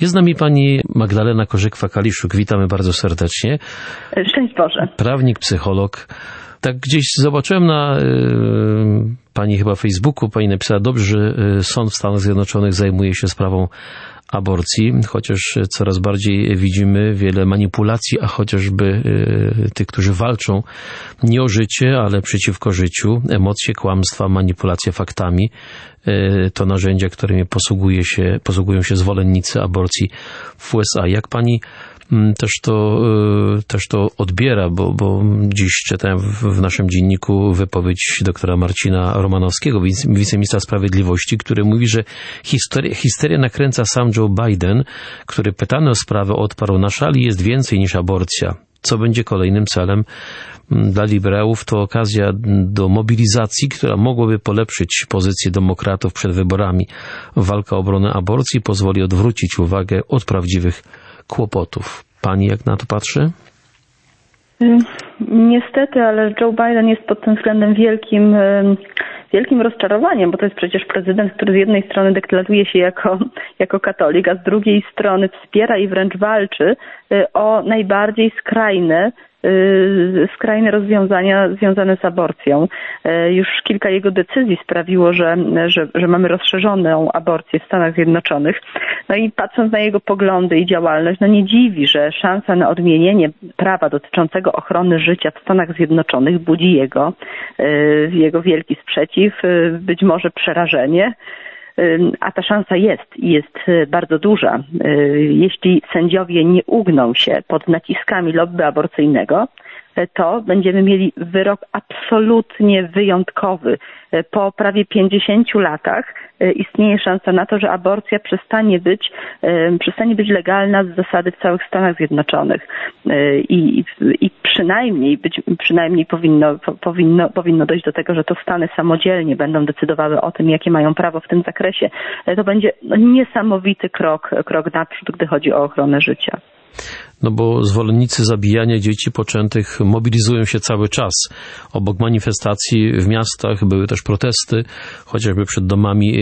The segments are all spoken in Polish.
Jest z nami pani Magdalena Korzykwa-Kaliszuk. Witamy bardzo serdecznie. Szczęść Boże. Prawnik, psycholog. Tak gdzieś zobaczyłem na pani chyba Facebooku, pani napisała dobrze, że sąd w Stanach Zjednoczonych zajmuje się sprawą aborcji, chociaż coraz bardziej widzimy wiele manipulacji, a chociażby tych, którzy walczą nie o życie, ale przeciwko życiu, emocje, kłamstwa, manipulacja faktami, to narzędzia, którymi posługują się zwolennicy aborcji w USA. Jak pani też to odbiera, bo dziś czytałem w naszym dzienniku wypowiedź doktora Marcina Romanowskiego, wiceministra sprawiedliwości, który mówi, że histerię nakręca sam Joe Biden, który pytany o sprawę odparł: na szali jest więcej niż aborcja. Co będzie kolejnym celem dla liberałów? To okazja do mobilizacji, która mogłaby polepszyć pozycję demokratów przed wyborami. Walka o obronę aborcji pozwoli odwrócić uwagę od prawdziwych kłopotów. Pani jak na to patrzy? Niestety, ale Joe Biden jest pod tym względem wielkim rozczarowaniem, bo to jest przecież prezydent, który z jednej strony deklaruje się jako katolik, a z drugiej strony wspiera i wręcz walczy o najbardziej skrajne rozwiązania związane z aborcją. Już kilka jego decyzji sprawiło, że mamy rozszerzoną aborcję w Stanach Zjednoczonych. No i patrząc na jego poglądy i działalność, nie dziwi, że szansa na odmienienie prawa dotyczącego ochrony życia w Stanach Zjednoczonych budzi jego wielki sprzeciw, być może przerażenie. A ta szansa jest bardzo duża. Jeśli sędziowie nie ugną się pod naciskami lobby aborcyjnego, to będziemy mieli wyrok absolutnie wyjątkowy. Po prawie 50 latach istnieje szansa na to, że aborcja przestanie być legalna z zasady w całych Stanach Zjednoczonych. I przynajmniej powinno dojść do tego, że to Stany samodzielnie będą decydowały o tym, jakie mają prawo w tym zakresie. To będzie niesamowity krok naprzód, gdy chodzi o ochronę życia. No bo zwolennicy zabijania dzieci poczętych mobilizują się cały czas. Obok manifestacji w miastach były też protesty, chociażby przed domami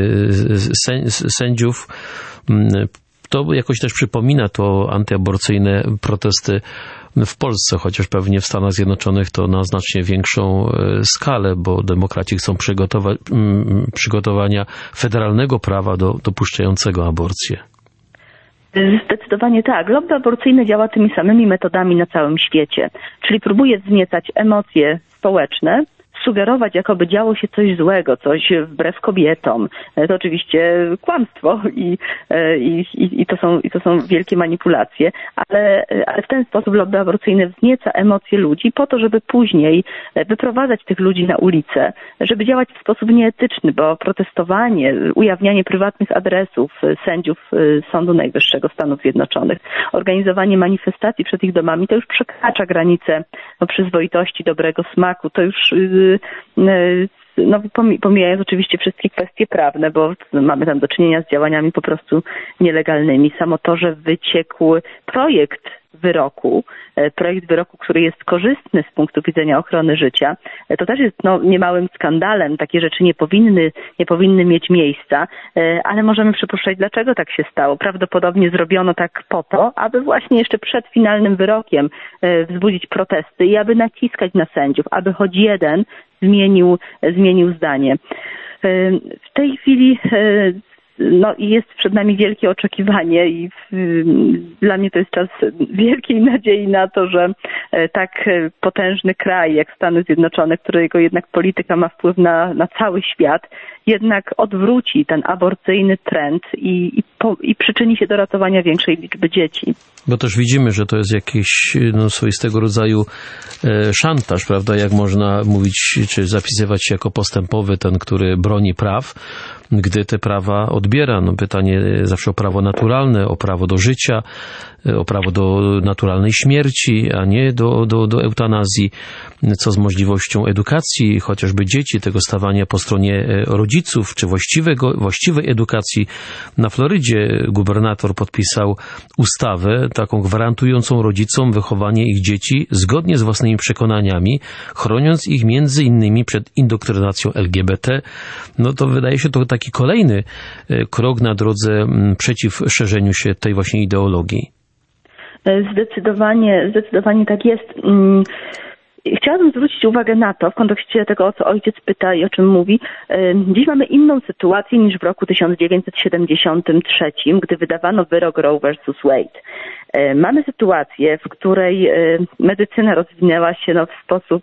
sędziów. To jakoś też przypomina to antyaborcyjne protesty w Polsce, chociaż pewnie w Stanach Zjednoczonych to na znacznie większą skalę, bo demokraci chcą przygotowania federalnego prawa dopuszczającego aborcję. Zdecydowanie tak. Lobby aborcyjne działa tymi samymi metodami na całym świecie, czyli próbuje wzniecać emocje społeczne, sugerować, jakoby działo się coś złego, coś wbrew kobietom. To oczywiście kłamstwo i to są wielkie manipulacje, ale w ten sposób lobby aborcyjne wznieca emocje ludzi po to, żeby później wyprowadzać tych ludzi na ulicę, żeby działać w sposób nieetyczny, bo protestowanie, ujawnianie prywatnych adresów sędziów Sądu Najwyższego Stanów Zjednoczonych, organizowanie manifestacji przed ich domami, to już przekracza granice przyzwoitości, dobrego smaku, to już pomijając oczywiście wszystkie kwestie prawne, bo mamy tam do czynienia z działaniami po prostu nielegalnymi. Samo to, że wyciekł projekt wyroku, który jest korzystny z punktu widzenia ochrony życia, to też jest niemałym skandalem. Takie rzeczy nie powinny mieć miejsca, ale możemy przypuszczać, dlaczego tak się stało. Prawdopodobnie zrobiono tak po to, aby właśnie jeszcze przed finalnym wyrokiem wzbudzić protesty i aby naciskać na sędziów, aby choć jeden zmienił zdanie. W tej chwili jest przed nami wielkie oczekiwanie i dla mnie to jest czas wielkiej nadziei na to, że tak potężny kraj jak Stany Zjednoczone, którego jednak polityka ma wpływ na cały świat, jednak odwróci ten aborcyjny trend i przyczyni się do ratowania większej liczby dzieci. Bo też widzimy, że to jest jakiś swoistego rodzaju szantaż, prawda? Jak można mówić, czy zapisywać się jako postępowy ten, który broni praw, gdy te prawa odbiera. Pytanie zawsze o prawo naturalne, o prawo do życia, o prawo do naturalnej śmierci, a nie do eutanazji, co z możliwością edukacji, chociażby dzieci, tego stawania po stronie rodziców, czy właściwej edukacji. Na Florydzie gubernator podpisał ustawę taką gwarantującą rodzicom wychowanie ich dzieci zgodnie z własnymi przekonaniami, chroniąc ich między innymi przed indoktrynacją LGBT. No to wydaje się to taki kolejny krok na drodze przeciw szerzeniu się tej właśnie ideologii. Zdecydowanie tak jest. Chciałabym zwrócić uwagę na to, w kontekście tego, o co ojciec pyta i o czym mówi. Dziś mamy inną sytuację niż w roku 1973, gdy wydawano wyrok Roe versus Wade. Mamy sytuację, w której medycyna rozwinęła się w sposób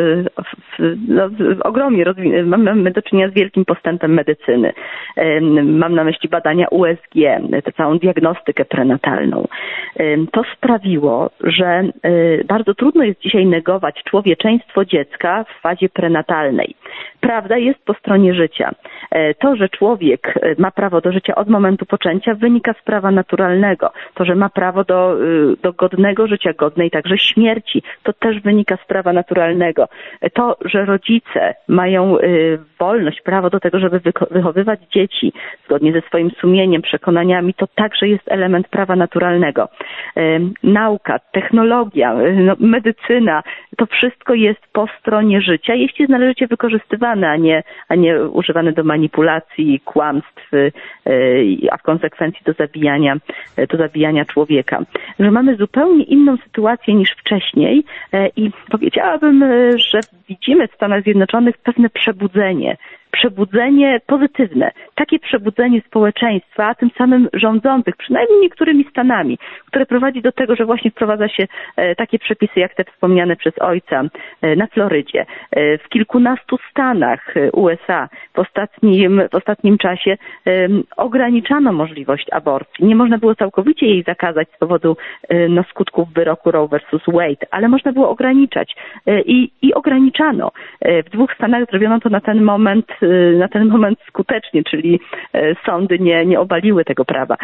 ogromnie. Mamy do czynienia z wielkim postępem medycyny. Mam na myśli badania USG, tę całą diagnostykę prenatalną. To sprawiło, że bardzo trudno jest dzisiaj negować człowieczeństwo dziecka w fazie prenatalnej. Prawda jest po stronie życia. To, że człowiek ma prawo do życia od momentu poczęcia, wynika z prawa naturalnego. To, że ma prawo do godnego życia, godnej także śmierci, to też wynika z prawa naturalnego. To, że rodzice mają wolność, prawo do tego, żeby wychowywać dzieci zgodnie ze swoim sumieniem, przekonaniami, to także jest element prawa naturalnego. Nauka, technologia, medycyna, to wszystko jest po stronie życia, jeśli jest należycie wykorzystywane, a nie używane do manipulacji, kłamstw, a w konsekwencji do zabijania człowieka. Że mamy zupełnie inną sytuację niż wcześniej i powiedziałabym, że widzimy w Stanach Zjednoczonych pewne przebudzenie pozytywne, takie przebudzenie społeczeństwa, a tym samym rządzących, przynajmniej niektórymi stanami, które prowadzi do tego, że właśnie wprowadza się takie przepisy, jak te wspomniane przez ojca na Florydzie. W kilkunastu stanach USA w ostatnim czasie ograniczano możliwość aborcji. Nie można było całkowicie jej zakazać z powodu skutków wyroku Roe versus Wade, ale można było ograniczać i ograniczano. W 2 stanach zrobiono to na ten moment skutecznie, czyli sądy nie obaliły tego prawa.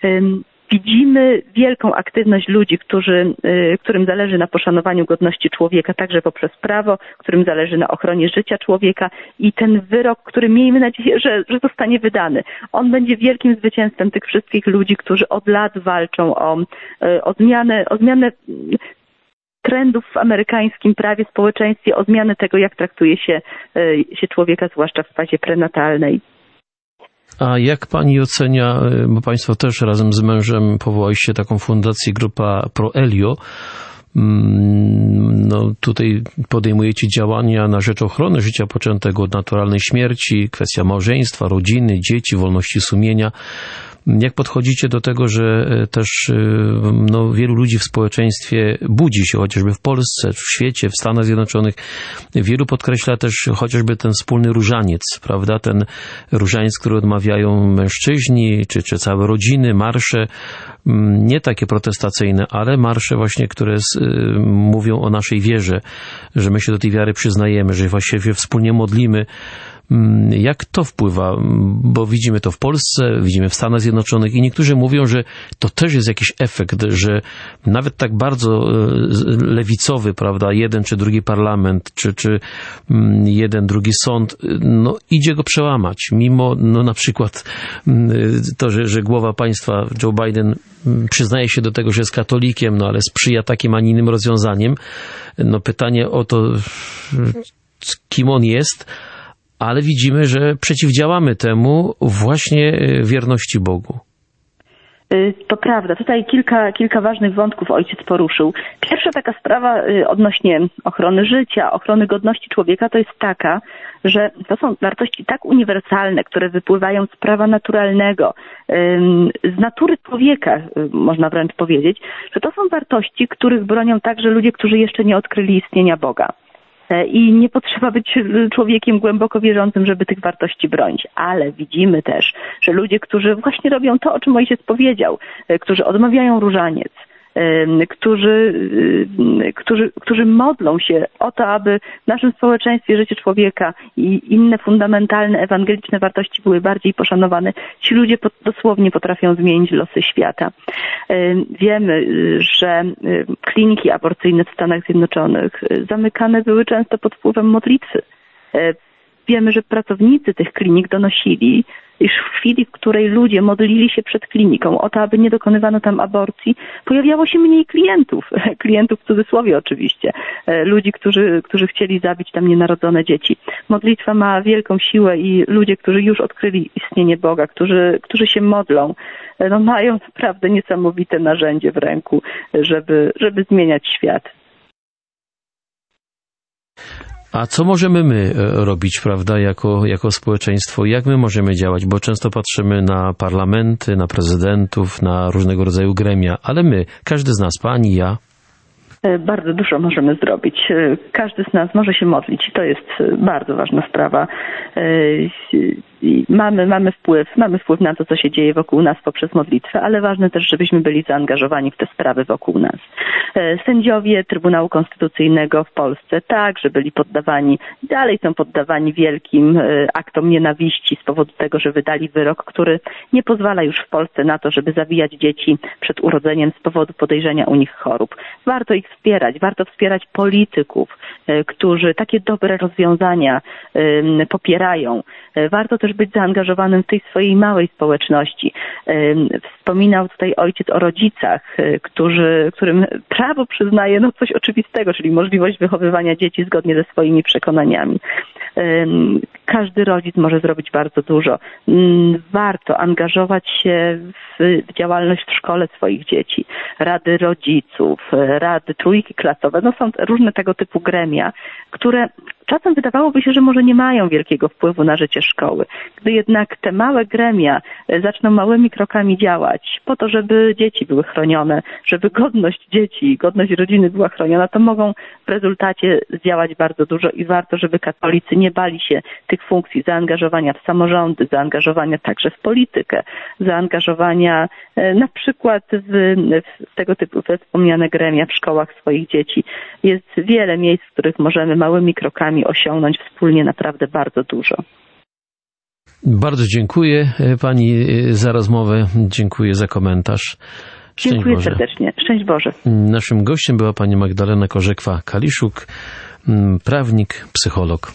Widzimy wielką aktywność ludzi, którym zależy na poszanowaniu godności człowieka, także poprzez prawo, którym zależy na ochronie życia człowieka i ten wyrok, który miejmy nadzieję, że zostanie wydany. On będzie wielkim zwycięstwem tych wszystkich ludzi, którzy od lat walczą o zmianę trendów w amerykańskim prawie, społeczeństwie, o zmianę tego, jak traktuje się człowieka, zwłaszcza w fazie prenatalnej. A jak pani ocenia, bo państwo też razem z mężem powołaliście taką fundację, grupa Pro-Elio, tutaj podejmujecie działania na rzecz ochrony życia poczętego od naturalnej śmierci, kwestia małżeństwa, rodziny, dzieci, wolności sumienia. Jak podchodzicie do tego, że też wielu ludzi w społeczeństwie budzi się, chociażby w Polsce, w świecie, w Stanach Zjednoczonych. Wielu podkreśla też chociażby ten wspólny różaniec, prawda? Ten różaniec, który odmawiają mężczyźni, czy całe rodziny, marsze, nie takie protestacyjne, ale marsze właśnie, które mówią o naszej wierze, że my się do tej wiary przyznajemy, że właściwie wspólnie modlimy. Jak to wpływa? Bo widzimy to w Polsce, widzimy w Stanach Zjednoczonych i niektórzy mówią, że to też jest jakiś efekt, że nawet tak bardzo lewicowy, prawda, jeden czy drugi parlament, czy jeden, drugi sąd, idzie go przełamać, mimo na przykład to, że głowa państwa Joe Biden przyznaje się do tego, że jest katolikiem, ale sprzyja takim, a nie innym rozwiązaniem. Pytanie o to, kim on jest, ale widzimy, że przeciwdziałamy temu właśnie wierności Bogu. To prawda. Tutaj kilka ważnych wątków ojciec poruszył. Pierwsza taka sprawa odnośnie ochrony życia, ochrony godności człowieka to jest taka, że to są wartości tak uniwersalne, które wypływają z prawa naturalnego, z natury człowieka, można wręcz powiedzieć, że to są wartości, których bronią także ludzie, którzy jeszcze nie odkryli istnienia Boga. I nie potrzeba być człowiekiem głęboko wierzącym, żeby tych wartości bronić. Ale widzimy też, że ludzie, którzy właśnie robią to, o czym ojciec powiedział, którzy odmawiają różaniec, którzy modlą się o to, aby w naszym społeczeństwie życie człowieka i inne fundamentalne, ewangeliczne wartości były bardziej poszanowane. Ci ludzie dosłownie potrafią zmienić losy świata. Wiemy, że kliniki aborcyjne w Stanach Zjednoczonych zamykane były często pod wpływem modlitwy. Wiemy, że pracownicy tych klinik donosili, iż w chwili, w której ludzie modlili się przed kliniką o to, aby nie dokonywano tam aborcji, pojawiało się mniej klientów w cudzysłowie oczywiście, ludzi, którzy chcieli zabić tam nienarodzone dzieci. Modlitwa ma wielką siłę i ludzie, którzy już odkryli istnienie Boga, którzy się modlą, mają naprawdę niesamowite narzędzie w ręku, żeby zmieniać świat. A co możemy my robić, prawda, jako społeczeństwo? Jak my możemy działać? Bo często patrzymy na parlamenty, na prezydentów, na różnego rodzaju gremia, ale my, każdy z nas, pani, ja. Bardzo dużo możemy zrobić. Każdy z nas może się modlić. To jest bardzo ważna sprawa. Mamy wpływ na to, co się dzieje wokół nas poprzez modlitwę, ale ważne też, żebyśmy byli zaangażowani w te sprawy wokół nas. Sędziowie Trybunału Konstytucyjnego w Polsce także byli poddawani, dalej są poddawani wielkim aktom nienawiści z powodu tego, że wydali wyrok, który nie pozwala już w Polsce na to, żeby zabijać dzieci przed urodzeniem z powodu podejrzenia u nich chorób. Warto ich wspierać, warto wspierać polityków, którzy takie dobre rozwiązania popierają. Warto też być zaangażowanym w tej swojej małej społeczności. Wspominał tutaj ojciec o rodzicach, którym prawo przyznaje coś oczywistego, czyli możliwość wychowywania dzieci zgodnie ze swoimi przekonaniami. Każdy rodzic może zrobić bardzo dużo. Warto angażować się w działalność w szkole swoich dzieci. Rady rodziców, rady trójki klasowe, są różne tego typu gremia, które czasem wydawałoby się, że może nie mają wielkiego wpływu na życie szkoły. Gdy jednak te małe gremia zaczną małymi krokami działać po to, żeby dzieci były chronione, żeby godność dzieci, godność rodziny była chroniona, to mogą w rezultacie zdziałać bardzo dużo i warto, żeby katolicy nie bali się tych funkcji zaangażowania w samorządy, zaangażowania także w politykę, zaangażowania na przykład w tego typu wspomniane gremia w szkołach swoich dzieci. Jest wiele miejsc, w których możemy małymi krokami osiągnąć wspólnie naprawdę bardzo dużo. Bardzo dziękuję pani za rozmowę, dziękuję za komentarz. Szczęść dziękuję Boże. Serdecznie. Szczęść Boże. Naszym gościem była pani Magdalena Korzekwa-Kaliszuk, prawnik, psycholog.